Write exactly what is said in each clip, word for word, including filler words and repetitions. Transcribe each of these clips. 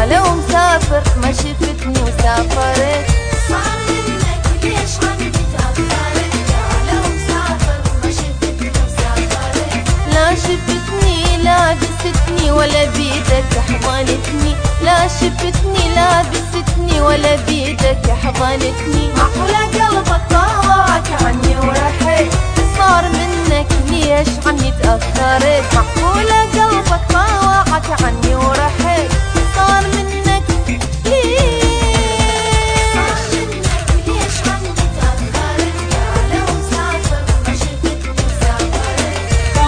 يا لو مسافر ما شفتني وسافرت. صار منك ليش عني تأخرت؟ يا لو مسافر ما شفتني وسافرت. لا شفتني لا بستني ولا بيدك حضنتني، لا شفتني لا بستني ولا بيدك حضنتني. معقولة قلبك طاوعك عني ورحت؟ صار منك ليش عني تأخرت؟ معقولة قلبك طاوعك عني ورحت؟ صار منك ليش؟ صار منك ليش عني تأخرت؟ يا لو مسافر ما شفتني وسافرت.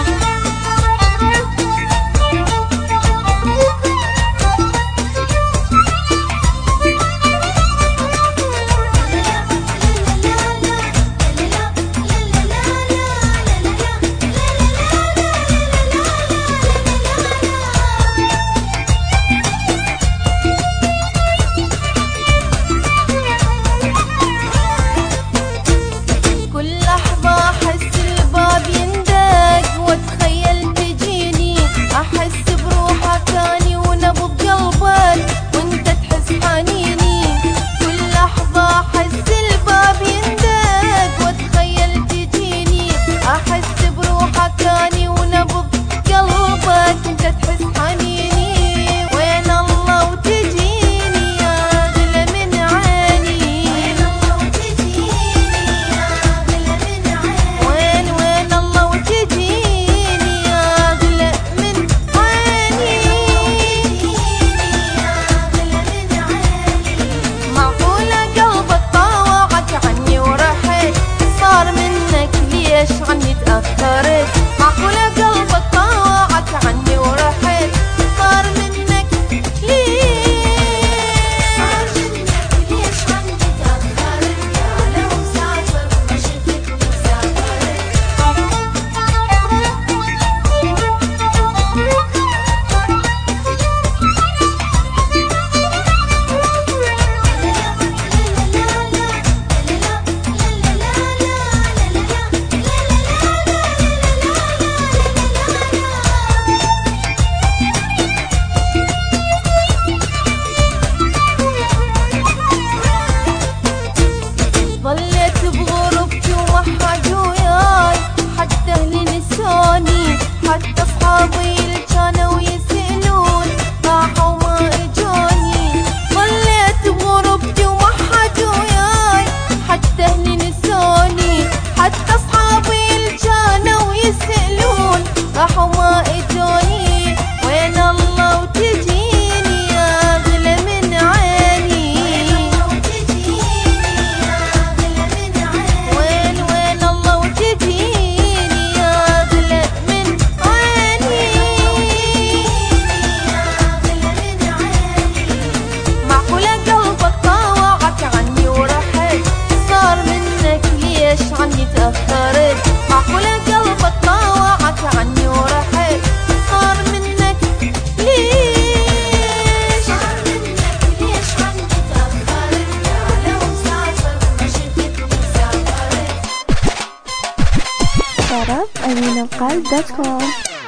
أمين القلب دوت كوم.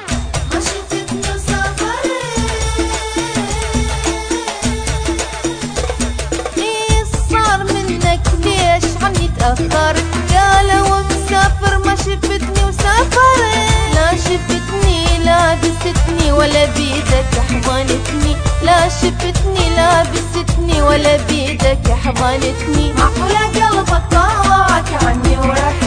صار منك ليش عني تأخرت؟ يا لو مسافر ما شفتني وسافرت. لا شفتني لا بستني ولا بيدك حضنتني، لا شفتني لا بستني ولا بيدك حضنتني. معقولة قلبك طاوعك عني ورحت؟